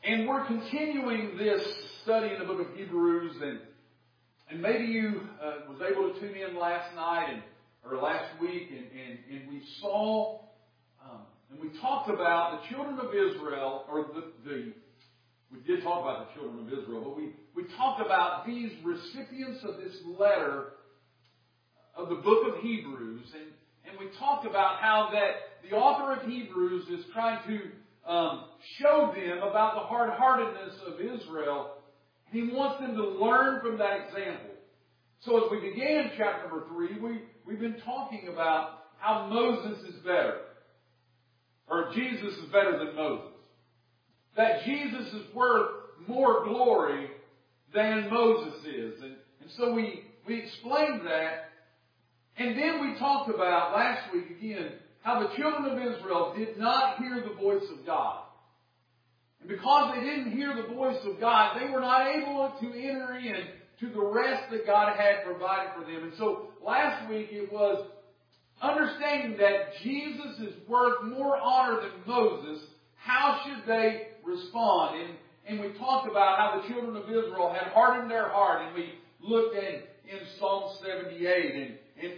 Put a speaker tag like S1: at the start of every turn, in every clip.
S1: And we're continuing this study in the book of Hebrews, and maybe you was able to tune in last night or last week, and we saw and we talked about the children of Israel, or we did talk about the children of Israel, but we talked about these recipients of this letter of the book of Hebrews, and we talked about how that the author of Hebrews is trying to show them about the hard-heartedness of Israel. He wants them to learn from that example. So as we began chapter number 3, we've been talking about how Moses is better. Or Jesus is better than Moses. That Jesus is worth more glory than Moses is. And so we explained that. And then we talked about last week again how the children of Israel did not hear the voice of God. And because they didn't hear the voice of God, they were not able to enter in to the rest that God had provided for them. And so last week it was understanding that Jesus is worth more honor than Moses. How should they respond? And we talked about how the children of Israel had hardened their heart. And we looked at in Psalm 78 and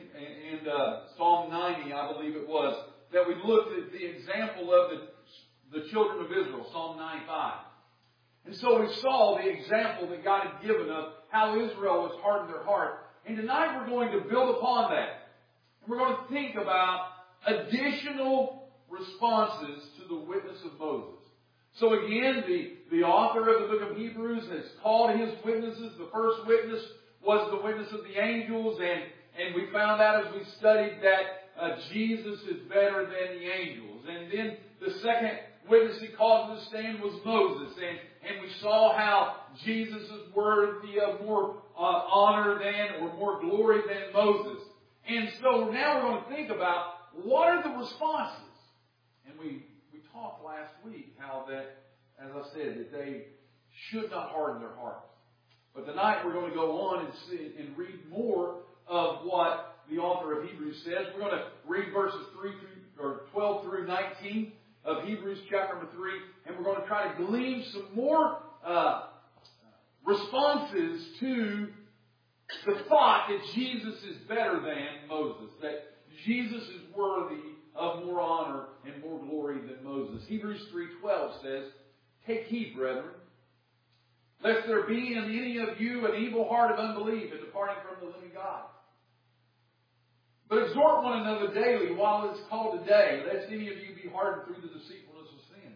S1: Psalm 90, I believe it was, that we looked at the example of the children of Israel, Psalm 95. And so we saw the example that God had given of how Israel was hardened their heart. And tonight we're going to build upon that. And we're going to think about additional responses to the witness of Moses. So again, the author of the book of Hebrews has called his witnesses. The first witness was the witness of the angels, and we found out as we studied that Jesus is better than the angels. And then the second witness he called to the stand was Moses. And we saw how Jesus is worthy of more honor than, or more glory than Moses. And so now we're going to think about what are the responses. And we talked last week how that, as I said, that they should not harden their hearts. But tonight we're going to go on and read more of what the author of Hebrews says. We're going to read verses 12 through 19 of Hebrews chapter number 3, and we're going to try to glean some more responses to the thought that Jesus is better than Moses, that Jesus is worthy of more honor and more glory than Moses. Hebrews 3:12 says, "Take heed, brethren, lest there be in any of you an evil heart of unbelief in departing from the living God. But exhort one another daily while it is called today, lest any of you be hardened through the deceitfulness of sin.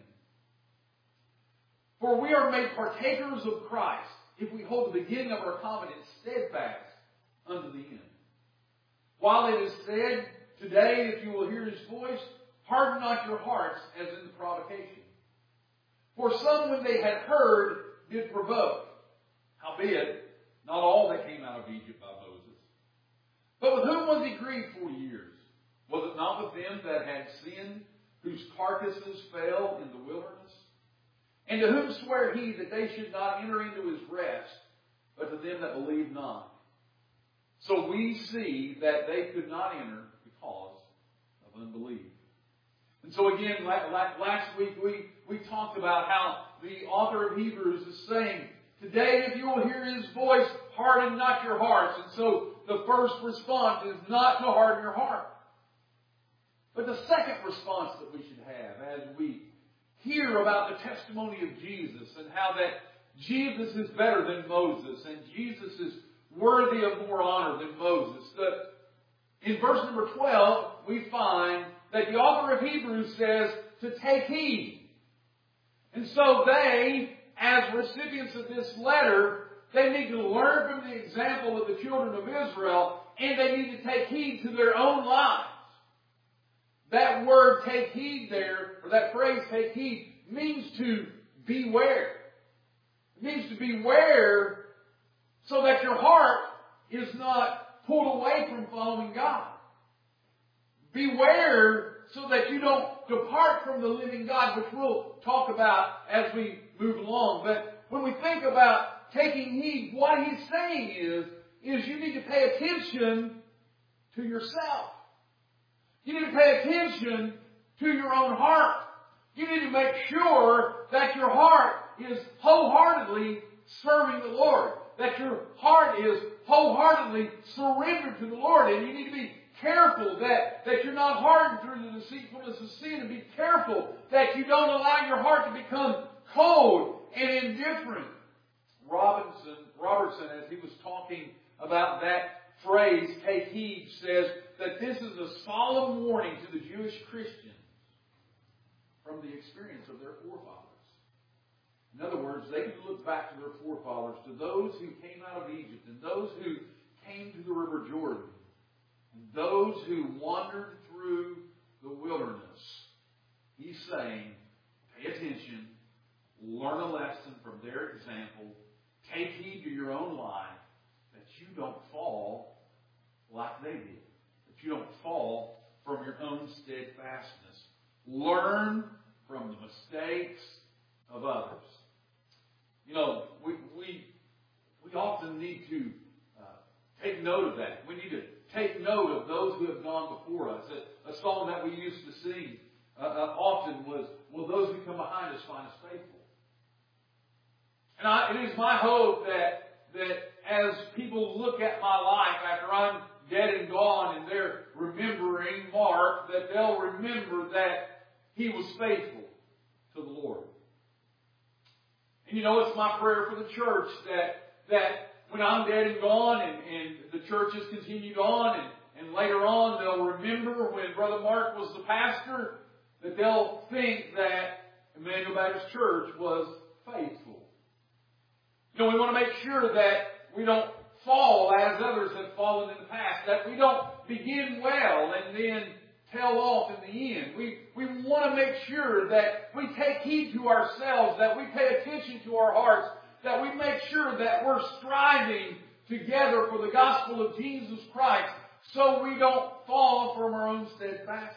S1: For we are made partakers of Christ, if we hold the beginning of our confidence steadfast unto the end. While it is said, today, if you will hear his voice, harden not your hearts as in the provocation. For some, when they had heard, did provoke. Howbeit, not all that came out of Egypt by Moses. But with whom was he grieved 40 years? Was it not with them that had sinned, whose carcasses fell in the wilderness? And to whom sware he that they should not enter into his rest, but to them that believed not? So we see that they could not enter because of unbelief." And so again, last week we talked about how the author of Hebrews is saying, today if you will hear his voice, harden not your hearts. And so the first response is not to harden your heart. But the second response that we should have as we hear about the testimony of Jesus and how that Jesus is better than Moses and Jesus is worthy of more honor than Moses. In verse number 12, we find that the author of Hebrews says to take heed. And so they, as recipients of this letter, they need to learn from the example of the children of Israel, and they need to take heed to their own lives. That word take heed there, or that phrase take heed, means to beware. It means to beware so that your heart is not pulled away from following God. Beware so that you don't depart from the living God, which we'll talk about as we move along. But when we think about taking heed, what he's saying is you need to pay attention to yourself. You need to pay attention to your own heart. You need to make sure that your heart is wholeheartedly serving the Lord. That your heart is wholeheartedly surrendered to the Lord. And you need to be careful that you're not hardened through the deceitfulness of sin. And be careful that you don't allow your heart to become cold and indifferent. Robertson, as he was talking about that phrase, take heed, says that this is a solemn warning to the Jewish Christians from the experience of their forefathers. In other words, they could look back to their forefathers, to those who came out of Egypt, and those who came to the River Jordan, and those who wandered through the wilderness. He's saying, pay attention, learn a lesson from their example, take heed to your own life, that you don't fall like they did, that you don't fall from your own steadfastness. Learn from the mistakes of others. You know, we often need to take note of that. We need to take note of those who have gone before us. A song that we used to sing often was, will those who come behind us find us faithful? And it is my hope that as people look at my life after I'm dead and gone and they're remembering Mark, that they'll remember that he was faithful to the Lord. And you know, it's my prayer for the church that when I'm dead and gone and the church has continued on and later on they'll remember when Brother Mark was the pastor, that they'll think that Emmanuel Baptist Church was faithful. You know, we want to make sure that we don't fall as others have fallen in the past, that we don't begin well and then tail off in the end. We want to make sure that we take heed to ourselves, that we pay attention to our hearts, that we make sure that we're striving together for the gospel of Jesus Christ so we don't fall from our own steadfastness.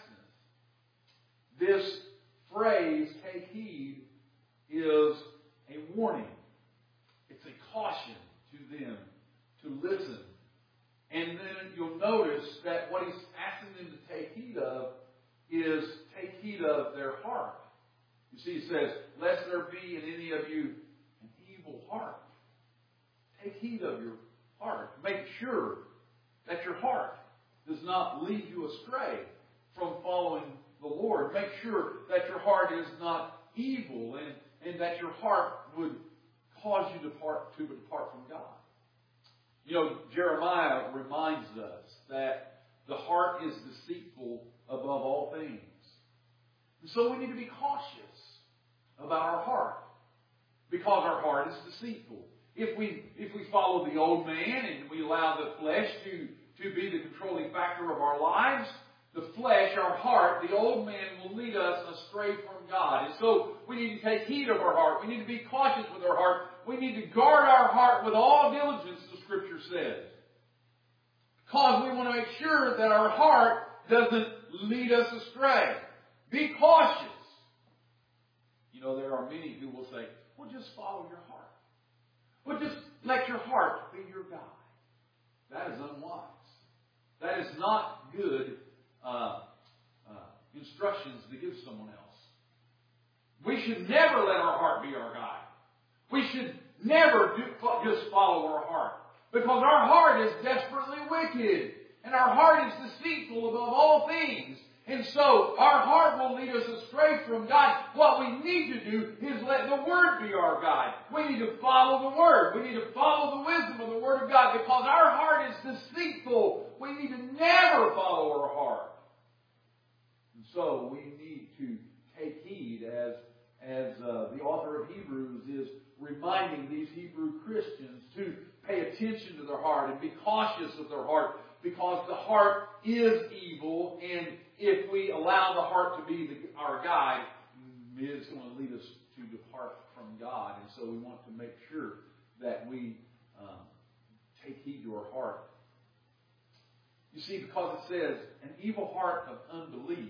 S1: This phrase, take heed, is a warning. It's a caution to them to listen. And then you'll notice that what he's asking them to take heed of is take heed of their heart. You see, he says, lest there be in any of you an evil heart. Take heed of your heart. Make sure that your heart does not lead you astray from following the Lord. Make sure that your heart is not evil and that your heart would cause you to depart from God. You know, Jeremiah reminds us that the heart is deceitful above all things. And so we need to be cautious about our heart, because our heart is deceitful. If we follow the old man and we allow the flesh to be the controlling factor of our lives, the flesh, our heart, the old man will lead us astray from God. And so we need to take heed of our heart. We need to be cautious with our heart. We need to guard our heart with all diligence, the Scripture says. Because we want to make sure that our heart doesn't lead us astray. Be cautious. You know, there are many who will say, well, just follow your heart. Well, just let your heart be your guide. That is unwise. That is not good instructions to give someone else. We should never let our heart be our guide. We should never just follow our heart. Because our heart is desperately wicked. And our heart is deceitful above all things. And so our heart will lead us astray from God. What we need to do is let the Word be our guide. We need to follow the Word. We need to follow the wisdom of the Word of God. Because our heart is deceitful. We need to never follow our heart. And so we need to take heed as the author of Hebrews is reminding these Hebrew Christians to pay attention to their heart and be cautious of their heart, because the heart is evil, and if we allow the heart to be our guide, it's going to lead us to depart from God. And so we want to make sure that we take heed to our heart. You see, because it says, an evil heart of unbelief,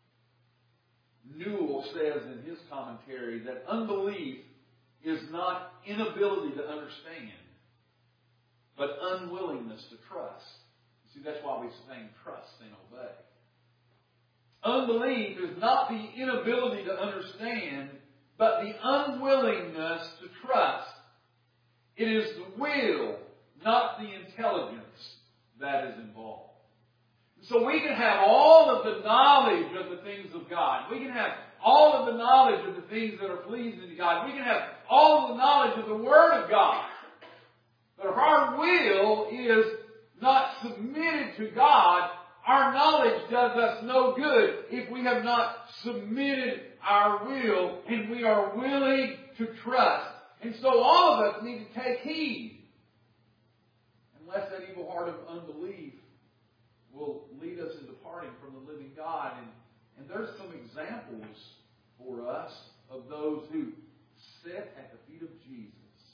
S1: Newell says in his commentary that unbelief is not inability to understand, but unwillingness to trust. See, that's why we sing trust and obey. Unbelief is not the inability to understand, but the unwillingness to trust. It is the will, not the intelligence, that is involved. So we can have all of the knowledge of the things of God. We can have all of the knowledge of the things that are pleasing to God. We can have all of the knowledge of the Word of God. But if our will is not submitted to God, our knowledge does us no good if we have not submitted our will and we are willing to trust. And so all of us need to take heed. Unless that evil heart of unbelief will lead us in departing from the living God. And there's some examples for us of those who sit at the feet of Jesus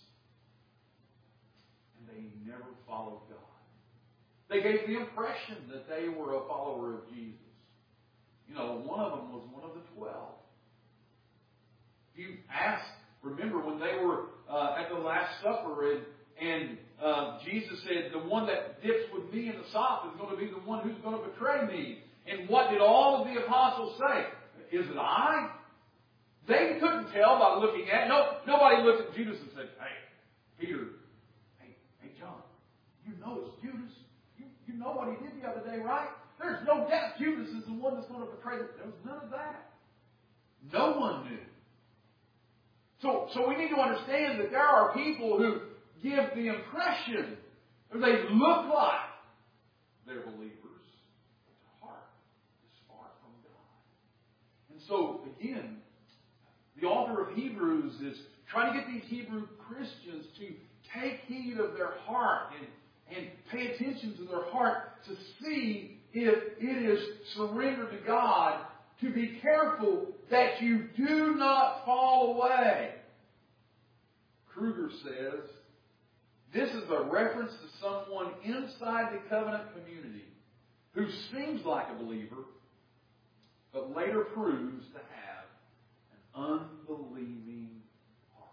S1: and they never followed God. They gave the impression that they were a follower of Jesus. One of them was one of the 12. If you ask, remember when they were at the Last Supper and Jesus said, the one that dips with me in the sop is going to be the one who's going to betray me. And what did all of the apostles say? Is it I? They couldn't tell by looking at it. Nobody looked at Judas and said, hey, Peter, hey, John, you know it's Judas. You know what he did the other day, right? There's no doubt Judas is the one that's going to betray them. There was none of that. No one knew. So we need to understand that there are people who give the impression, or they look like they're believers, but their heart is far from God. And so, again, the author of Hebrews is trying to get these Hebrew Christians to take heed of their heart and pay attention to their heart to see if it is surrendered to God, to be careful that you do not fall away. Kruger says, this is a reference to someone inside the covenant community who seems like a believer, but later proves to have an unbelieving heart.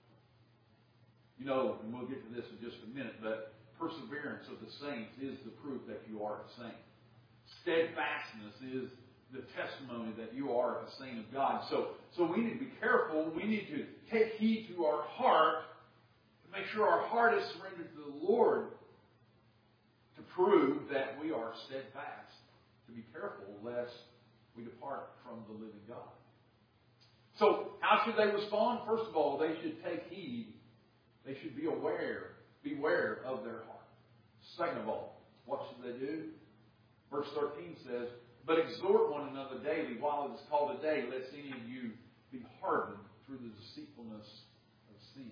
S1: And we'll get to this in just a minute, but perseverance of the saints is the proof that you are a saint. Steadfastness is the testimony that you are a saint of God. So we need to be careful. We need to take heed to our heart to make sure our heart is surrendered to the Lord to prove that we are steadfast. To be careful lest we depart from the living God. So how should they respond? First of all, they should take heed. They should beware of their heart. Second of all, what should they do? Verse 13 says, but exhort one another daily while it is called a day, lest any of you be hardened through the deceitfulness of sin.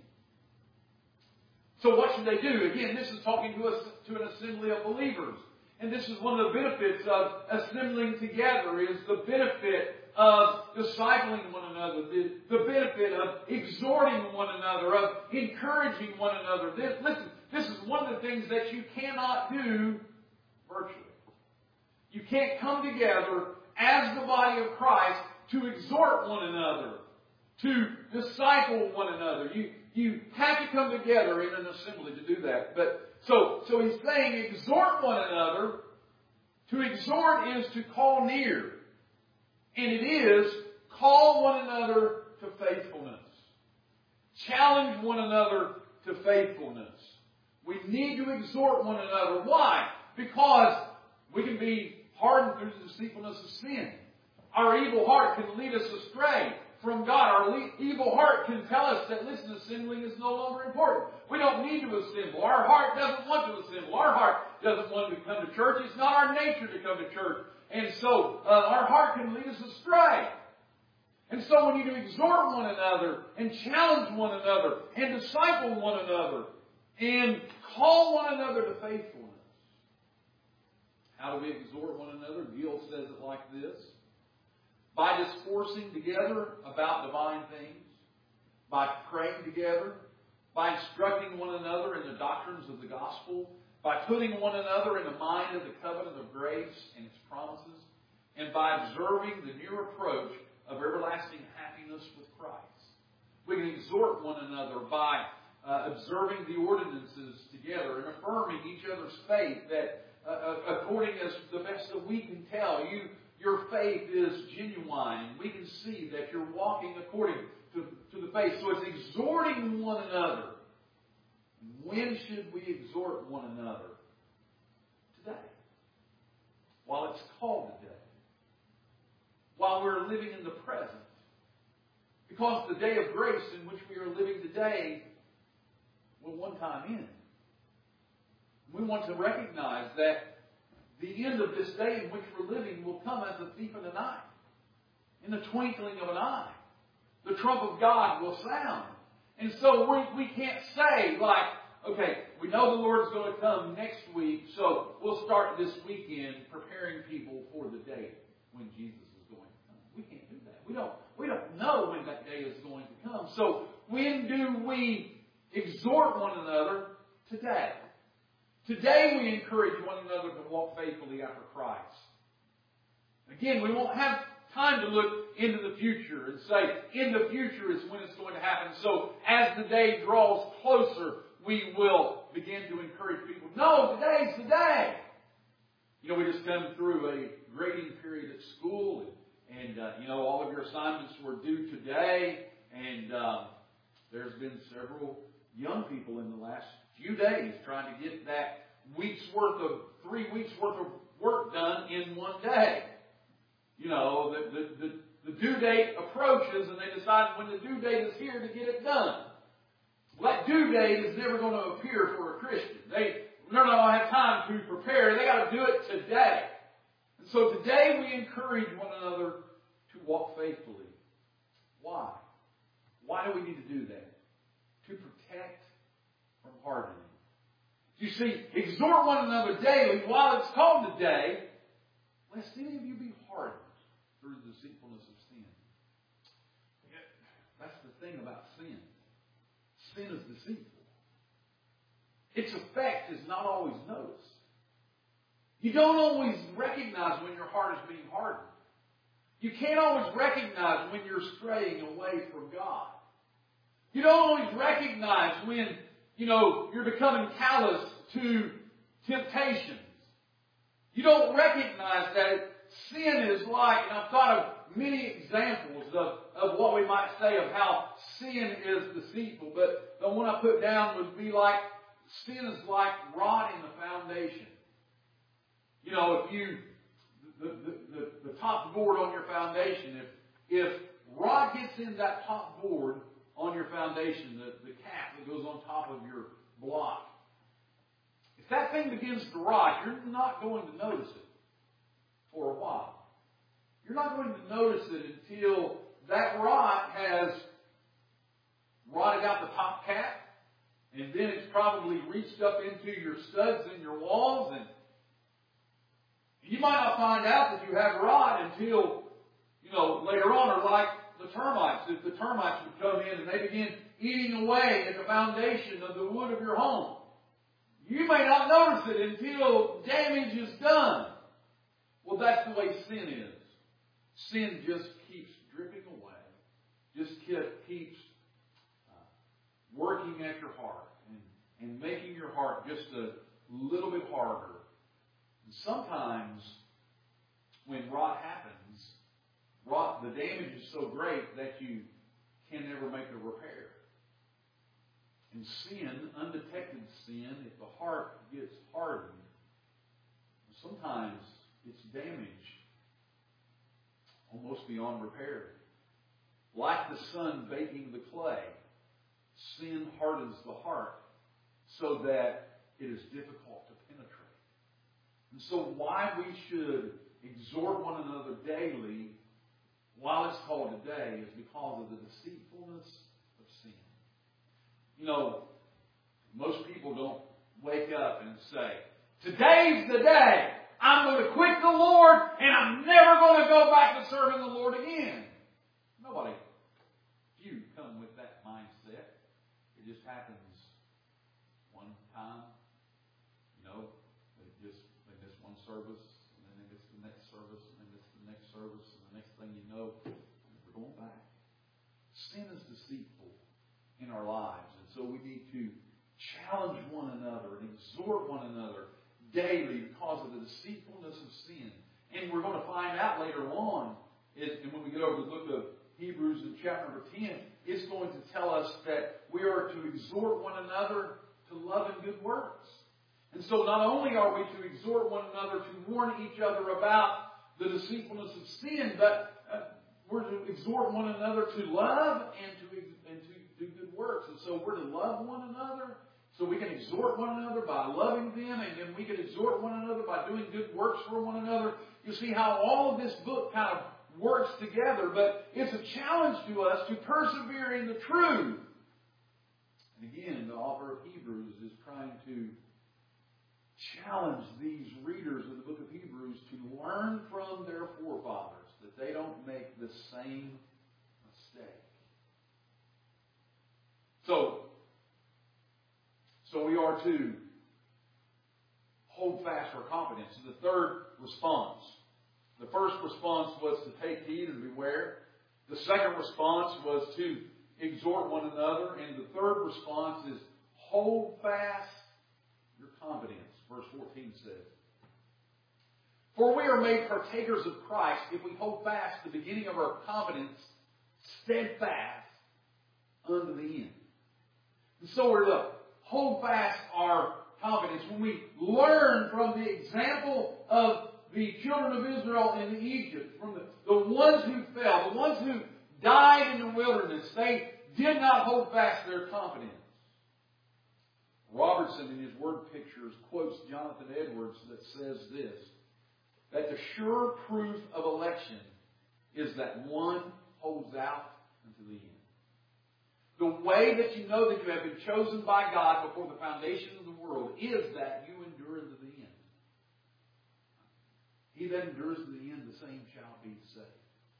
S1: So what should they do? Again, this is talking to an assembly of believers. And this is one of the benefits of assembling together, is the benefit of discipling one another, the benefit of exhorting one another, of encouraging one another. This is one of the things that you cannot do virtually. You can't come together as the body of Christ to exhort one another, to disciple one another. You have to come together in an assembly to do that. But so he's saying exhort one another. To exhort is to call near. And it is call one another to faithfulness. Challenge one another to faithfulness. We need to exhort one another. Why? Because we can be hardened through the deceitfulness of sin. Our evil heart can lead us astray from God. Our evil heart can tell us that, listen, assembling is no longer important. We don't need to assemble. Our heart doesn't want to assemble. Our heart doesn't want to come to church. It's not our nature to come to church. And so our heart can lead us astray. And so we need to exhort one another and challenge one another and disciple one another and call one another to faithfulness. How do we exhort one another? Gill says it like this. By discoursing together about divine things, by praying together, by instructing one another in the doctrines of the gospel, by putting one another in the mind of the covenant of grace and its promises, and by observing the near approach of everlasting happiness with Christ. We can exhort one another by observing the ordinances together and affirming each other's faith that according as the best that we can tell, your faith is genuine. We can see that you're walking according to the faith. So it's exhorting one another. When should we exhort one another? Today. While it's called today. While we're living in the present. Because the day of grace in which we are living today will one time end. We want to recognize that the end of this day in which we're living will come as a thief in the night. In the twinkling of an eye. The trump of God will sound. And so we can't say like, okay, we know the Lord's going to come next week, so we'll start this weekend preparing people for the day when Jesus is going to come. We can't do that. We don't know when that day is going to come. So when do we exhort one another? Today. Today we encourage one another to walk faithfully after Christ. Again, we won't have time to look into the future and say, in the future is when it's going to happen. So as the day draws closer, we will begin to encourage people. No, today's the day. You know, we just come through a grading period at school, and all of your assignments were due today, and there's been several young people in the last few days trying to get that 3 weeks worth of work done in one day. You know, the due date approaches, and they decide when the due date is here to get it done. Well, that due date is never going to appear for a Christian. They're not going to have time to prepare. They got to do it today. And so today we encourage one another to walk faithfully. Why? Why do we need to do that? To protect from hardening. You see, exhort one another daily while it's called today, lest any of you be hardened through the deceitfulness of sin. That's the thing about sin. Sin is deceitful. Its effect is not always noticed. You don't always recognize when your heart is being hardened. You can't always recognize when you're straying away from God. You don't always recognize when, you're becoming callous to temptations. You don't recognize that sin is like, and I've thought of many examples of what we might say of how sin is deceitful, but the one I put down would be like, sin is like rotting the foundation. If the top board on your foundation, if rot gets in that top board on your foundation, the cap that goes on top of your block, if that thing begins to rot, you're not going to notice it for a while. You're not going to notice it until that rot has rotted out the top cap, and then it's probably reached up into your studs in your walls, and you might not find out that you have rot until, later on, or like the termites. If the termites would come in and they begin eating away at the foundation of the wood of your home, you may not notice it until damage is done. Well, that's the way sin is. Sin just keeps dripping away, just keeps working at your heart and making your heart just a little bit harder. And sometimes when rot happens, the damage is so great that you can never make a repair. And sin, undetected sin, if the heart gets hardened, sometimes it's damaged almost beyond repair. Like the sun baking the clay, sin hardens the heart so that it is difficult to penetrate. And so why we should exhort one another daily while it's called today is because of the deceitfulness of sin. Most people don't wake up and say, today's the day. I'm going to quit the Lord and I'm never going to go back to serving the Lord again. Nobody. Few come with that mindset. It just happens one time. They miss one service, and then they miss the next service, and they miss the next service, and the next thing you know, we're going back. Sin is deceitful in our lives, and so we need to challenge one another and exhort one another daily because of the deceitfulness of sin. And we're going to find out later on, and when we get over to the book of Hebrews in chapter number 10, it's going to tell us that we are to exhort one another to love and good works. And so not only are we to exhort one another to warn each other about the deceitfulness of sin, but we're to exhort one another to love and to do good works. And so we're to love one another. So we can exhort one another by loving them, and then we can exhort one another by doing good works for one another. You see how all of this book kind of works together, but it's a challenge to us to persevere in the truth. And again, the author of Hebrews is trying to challenge these readers of the book of Hebrews to learn from their forefathers that they don't make the same mistake. So we are to hold fast our confidence. So the third response. The first response was to take heed and beware. The second response was to exhort one another. And the third response is hold fast your confidence. Verse 14 says, "For we are made partakers of Christ if we hold fast the beginning of our confidence steadfast unto the end." And so we're to hold fast our confidence when we learn from the example of the children of Israel in Egypt, from the ones who fell, the ones who died in the wilderness. They did not hold fast their confidence. Robertson, in his word pictures, quotes Jonathan Edwards that says this, that the sure proof of election is that one holds out unto the end. The way that you know that you have been chosen by God before the foundation of the world is that you endure unto the end. He that endures to the end, the same shall be saved.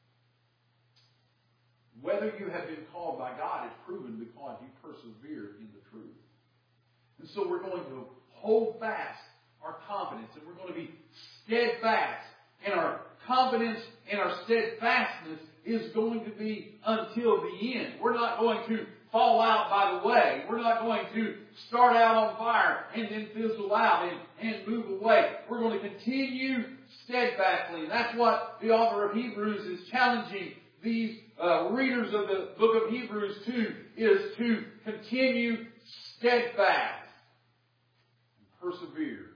S1: Whether you have been called by God is proven because you persevere in the truth. And so we're going to hold fast our confidence, and we're going to be steadfast. And our confidence and our steadfastness is going to be until the end. We're not going to fall out by the way. We're not going to start out on fire and then fizzle out and move away. We're going to continue steadfastly. And that's what the author of Hebrews is challenging these readers of the book of Hebrews to, is to continue steadfast and persevere.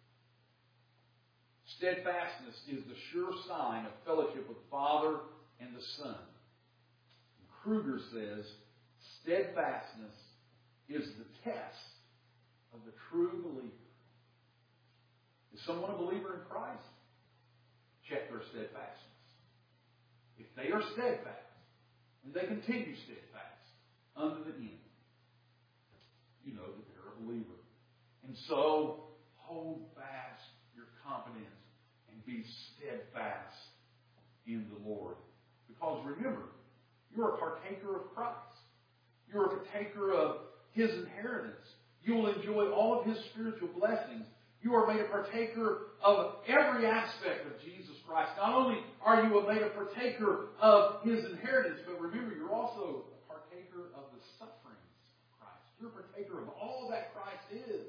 S1: Steadfastness is the sure sign of fellowship with the Father and the Son. And Kruger says, steadfastness is the test of the true believer. Is someone a believer in Christ? Check their steadfastness. If they are steadfast, and they continue steadfast unto the end, you know that they're a believer. And so, hold fast your confidence and be steadfast in the Lord. Because remember, you're a partaker of Christ. You're a partaker of His inheritance. You will enjoy all of His spiritual blessings. You are made a partaker of every aspect of Jesus Christ. Not only are you made a partaker of His inheritance, but remember, you're also a partaker of the sufferings of Christ. You're a partaker of all that Christ is.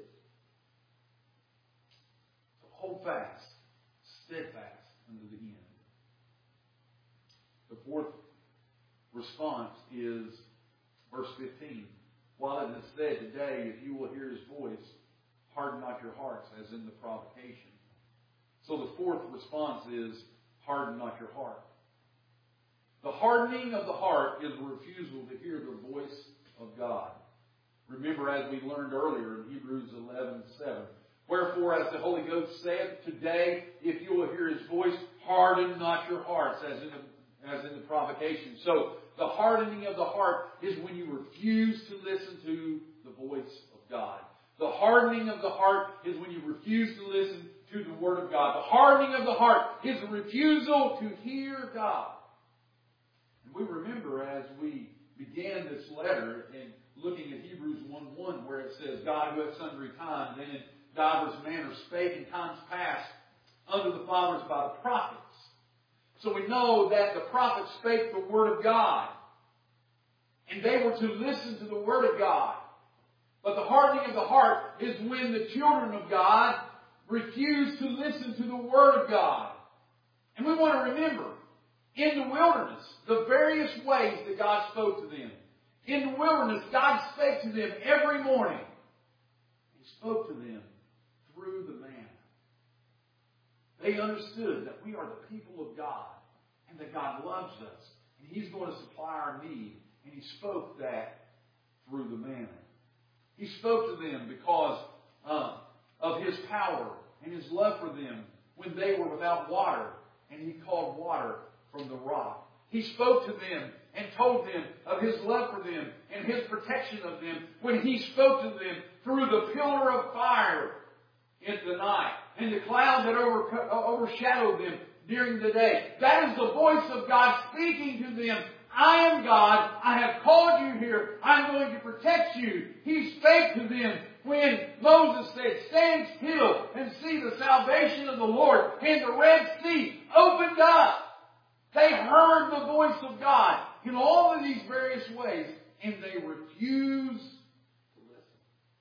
S1: So hold fast, steadfast unto the end. The fourth response is verse 15. While it is said today, if you will hear His voice, harden not your hearts, as in the provocation. So the fourth response is, harden not your heart. The hardening of the heart is a refusal to hear the voice of God. Remember, as we learned earlier in Hebrews 11:7, wherefore, as the Holy Ghost saith, today, if you will hear His voice, harden not your hearts, as in the provocation. So the hardening of the heart is when you refuse to listen to the voice of God. The hardening of the heart is when you refuse to listen to the Word of God. The hardening of the heart is a refusal to hear God. And we remember as we began this letter and looking at Hebrews 1:1, where it says, God who at sundry times and in divers manners spake in times past unto the fathers by the prophets. So we know that the prophets spake the Word of God. And they were to listen to the Word of God. But the hardening of the heart is when the children of God refuse to listen to the Word of God. And we want to remember, in the wilderness, the various ways that God spoke to them. In the wilderness, God spake to them every morning. He spoke to them through the manna. They understood that we are the people of God and that God loves us and He's going to supply our need. And He spoke that through the manna. He spoke to them because of His power and His love for them when they were without water, and He called water from the rock. He spoke to them and told them of His love for them and His protection of them when He spoke to them through the pillar of fire in the night and the cloud that overshadowed them during the day. That is the voice of God speaking to them. I am God. I have called you here. I'm going to protect you. He spake to them when Moses said, stand still and see the salvation of the Lord. And the Red Sea opened up. They heard the voice of God in all of these various ways, and they refused to listen.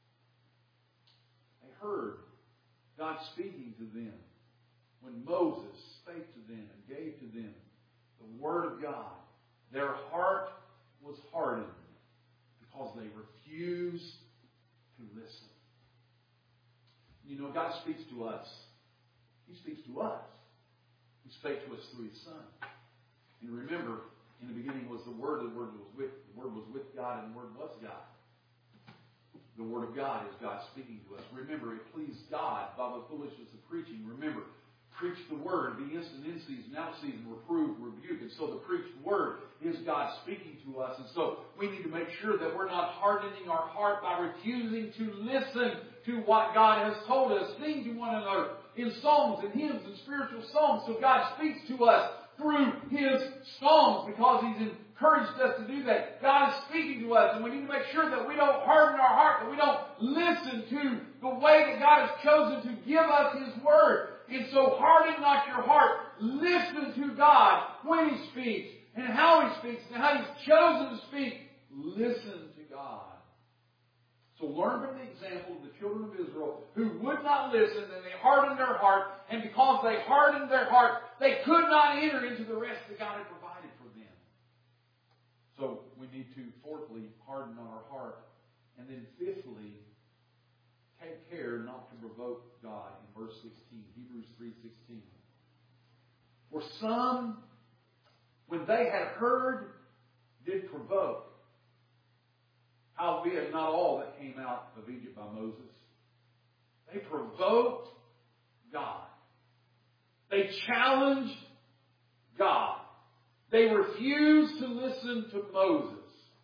S1: They heard God speaking to them when Moses spake to them and gave to them the Word of God. Their heart was hardened because they refused to listen. You know, God speaks to us. He speaks to us. He spake to us through His Son. And remember, in the beginning was the Word was with God, and the Word was God. The Word of God is God speaking to us. Remember, it pleased God by the foolishness of preaching. Remember, preach the Word, be instant in season, out of season, reprove, rebuke. And so the preached Word is God speaking to us. And so we need to make sure that we're not hardening our heart by refusing to listen to what God has told us. Sing to one another in songs and hymns and spiritual songs. So God speaks to us through His songs because He's encouraged us to do that. God is speaking to us, and we need to make sure that we don't harden our heart, that we don't listen to the way that God has chosen to give us His Word. And so harden not your heart. Listen to God when He speaks and how He speaks and how He's chosen to speak. Listen to God. So learn from the example of the children of Israel who would not listen, and they hardened their heart. And because they hardened their heart, they could not enter into the rest that God had provided for them. So we need to, fourthly, harden our heart. And then fifthly, take care not to provoke God in verse 16. Hebrews 3:16. For some, when they had heard, did provoke. Howbeit not all that came out of Egypt by Moses. They provoked God. They challenged God. They refused to listen to Moses.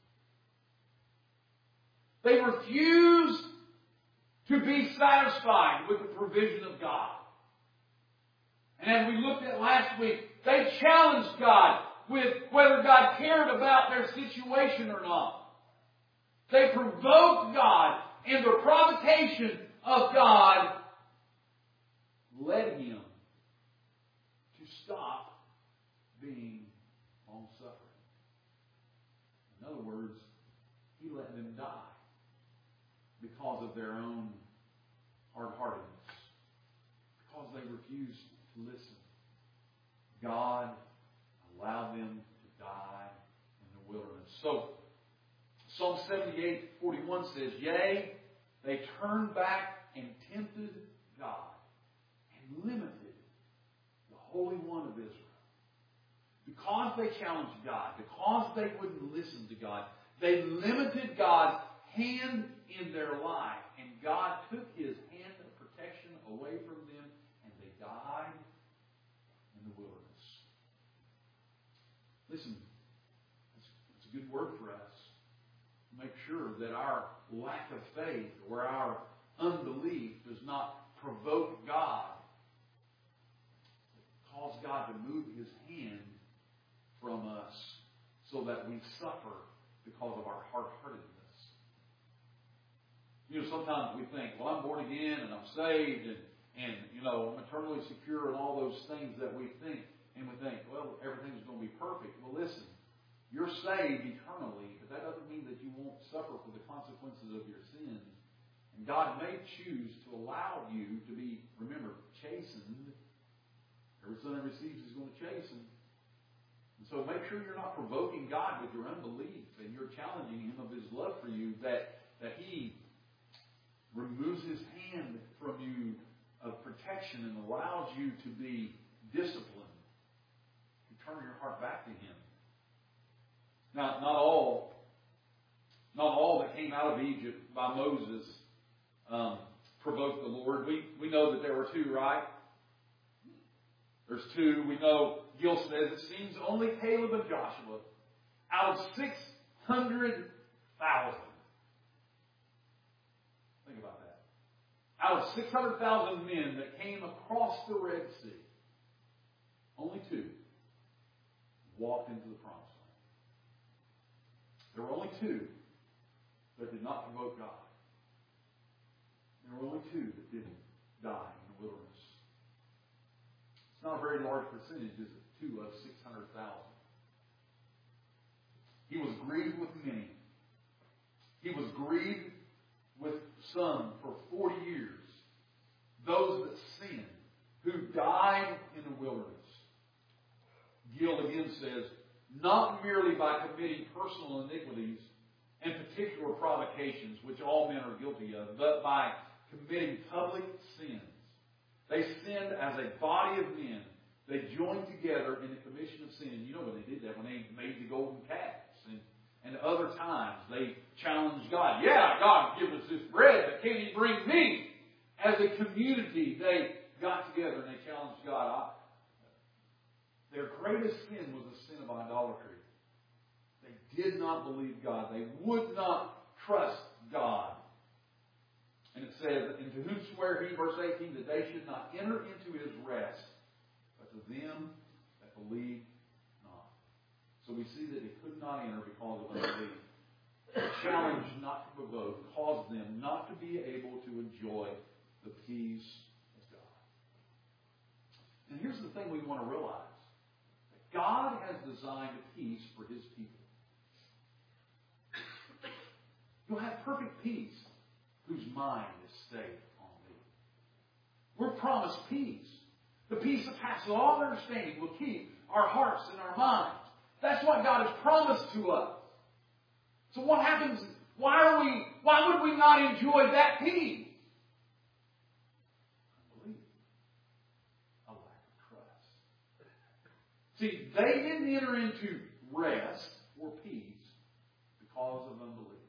S1: They refused to be satisfied with the provision of God. And as we looked at last week, they challenged God with whether God cared about their situation or not. They provoked God, and the provocation of God led Him to stop being long-suffering. In other words, He let them die because of their own hard-heartedness, because they refused to listen. God allowed them to die in the wilderness. So, Psalm 78:41 says, yea, they turned back and tempted God and limited the Holy One of Israel. Because they challenged God, because they wouldn't listen to God, they limited God's hand in their life. And God took His hand of protection away from them, and they died in the wilderness. Listen, it's a good word for us. Make sure that our lack of faith or our unbelief does not provoke God, cause God to move His hand from us so that we suffer because of our hard-heartedness. You know, sometimes we think, well, I'm born again and I'm saved and you know, I'm eternally secure and all those things that we think. And we think, well, everything's going to be perfect. Well, listen. You're saved eternally, but that doesn't mean that you won't suffer for the consequences of your sins. And God may choose to allow you to be, remember, chastened. Every son that receives is going to chasten. And so make sure you're not provoking God with your unbelief and you're challenging Him of His love for you, that He removes His hand from you of protection and allows you to be disciplined, to turn your heart back to Him. Now, not all that came out of Egypt by Moses provoked the Lord. We know that there were two, right? There's two. We know Gil says it seems only Caleb and Joshua out of 600,000. Think about that. Out of 600,000 men that came across the Red Sea, only two walked into the promised land. There were only two that did not provoke God. There were only two that didn't die in the wilderness. It's not a very large percentage, is it? 2 of 600,000. He was grieved with many. He was grieved with some for 40 years. Those that sinned, who died in the wilderness. Gill again says, not merely by committing personal iniquities and particular provocations, which all men are guilty of, but by committing public sins. They sinned as a body of men. They joined together in the commission of sin. You know when they did that, when they made the golden calves. And other times they challenged God. Yeah, God, give us this bread, but can He bring me? As a community, they got together and they challenged God. Their greatest sin was the sin of idolatry. They did not believe God. They would not trust God. And it says, and to whom swear He, verse 18, that they should not enter into His rest, but to them that believe not. So we see that they could not enter because of unbelief. The challenge not to provoke caused them not to be able to enjoy the peace of God. And here's the thing we want to realize. That God has designed a peace for His people. You'll have perfect peace whose mind is stayed on me. We're promised peace. The peace that passes all understanding will keep our hearts and our minds. That's what God has promised to us. So what happens? Why would we not enjoy that peace? Unbelief. A lack of trust. See, they didn't enter into rest or peace because of unbelief.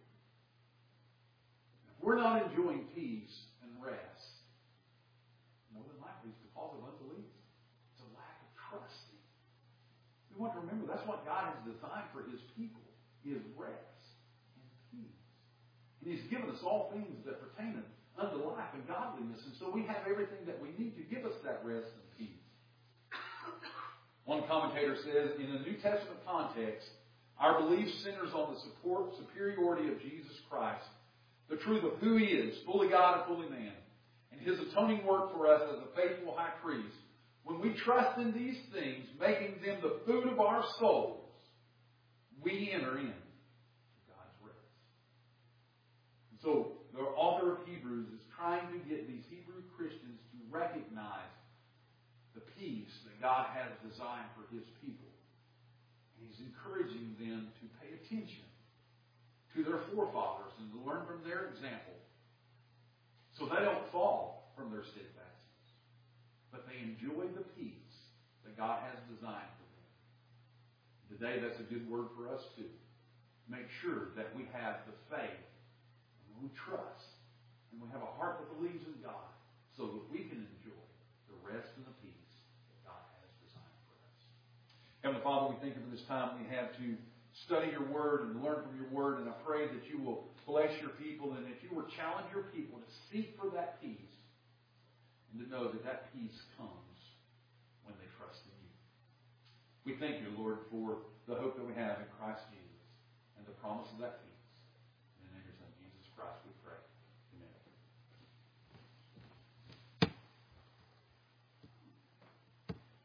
S1: If we're not enjoying peace and rest, more than likely it's because of unbelief. It's a lack of trusting. We want to remember that's what God has designed for His people, is rest and peace. And He's given us all things that pertain unto life and godliness. And so we have everything that we need to give us that rest and peace. One commentator says, in the New Testament context, our belief centers on the superiority of Jesus Christ, the truth of who He is, fully God and fully man, and His atoning work for us as a faithful high priest. When we trust in these things, making them the food of our souls, we enter in to God's rest. And so the author of Hebrews is trying to get these Hebrew Christians to recognize the peace that God has designed for His people. And He's encouraging them to pay attention to their forefathers and to learn from their example, so they don't fall from their steadfastness, but they enjoy the peace that God has designed for them. Today, that's a good word for us too. Make sure that we have the faith and we trust and we have a heart that believes in God, so that we can enjoy the rest and the peace that God has designed for us. Heavenly Father, we thank You for this time we have to study Your Word and learn from Your Word, and I pray that You will bless Your people and that You will challenge Your people to seek for that peace and to know that that peace comes when they trust in You. We thank You, Lord, for the hope that we have in Christ Jesus and the promise of that peace. In the name of Your Son, Jesus Christ, we pray.